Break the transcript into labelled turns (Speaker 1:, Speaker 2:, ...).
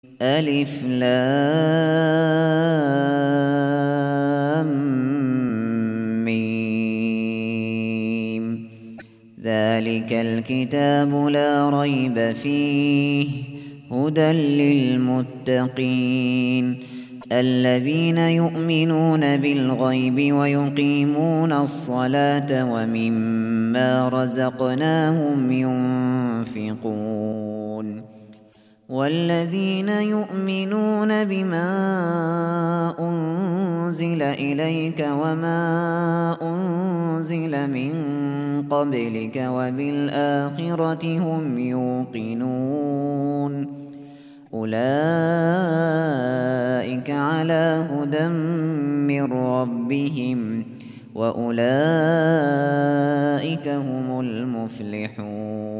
Speaker 1: ألف لام ميم. ذلك الكتاب لا ريب فيه هدى للمتقين الذين يؤمنون بالغيب ويقيمون الصلاة ومما رزقناهم ينفقون والذين يؤمنون بما أنزل إليك وما أنزل من قبلك وبالآخرة هم يوقنون أولئك على هدى من ربهم وأولئك هم المفلحون.